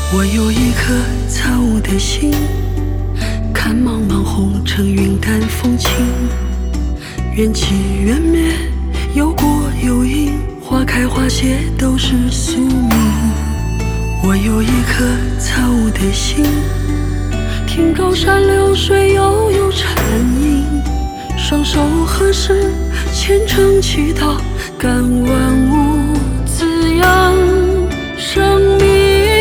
我有一颗草的心，看茫茫红尘，云淡风轻，缘起缘灭，有过有因，花开花谢都是宿命。我有一颗草的心，听高山流水悠悠禅音，双手合十，虔诚祈祷，感万物滋养生命。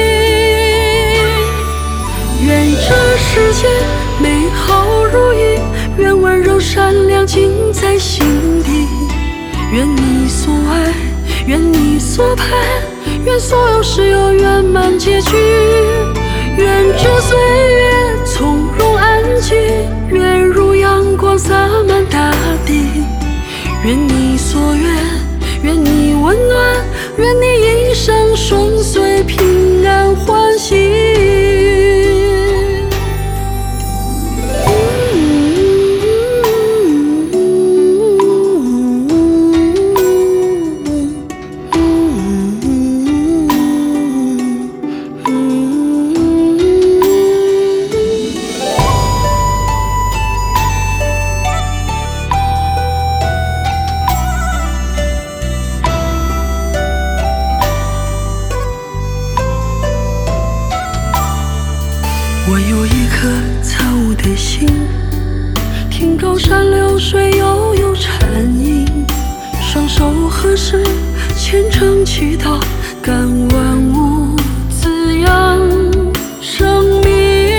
愿这世界美好如意，愿温柔善良尽在心底，愿你所爱，愿你所盼，愿所有事有圆满结局，愿这岁月从容安静，愿如阳光洒满大地，愿你所愿，愿你温暖，愿你一生顺遂平安欢喜。我有一颗草的心，听高山流水悠悠禅音，双手合十，虔诚祈祷，感万物滋养生命。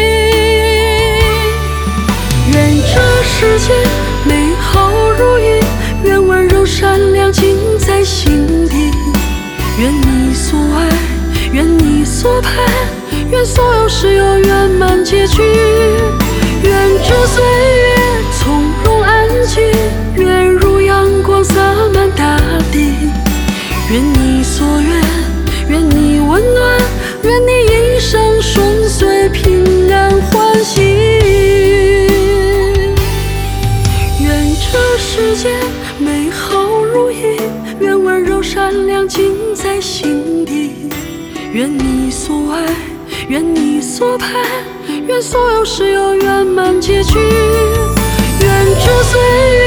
愿这世界美好如意，愿温柔善良尽在心底，愿你所爱，愿你所盼，愿所有事有圆满结局，愿这岁月从容安静，愿如阳光洒满大地，愿你所愿，愿你温暖，愿你一生顺遂平安欢喜。愿这世界美好如意，愿温柔善良尽在心底，愿你所爱，愿你所盼，愿所有事有圆满结局，愿这岁月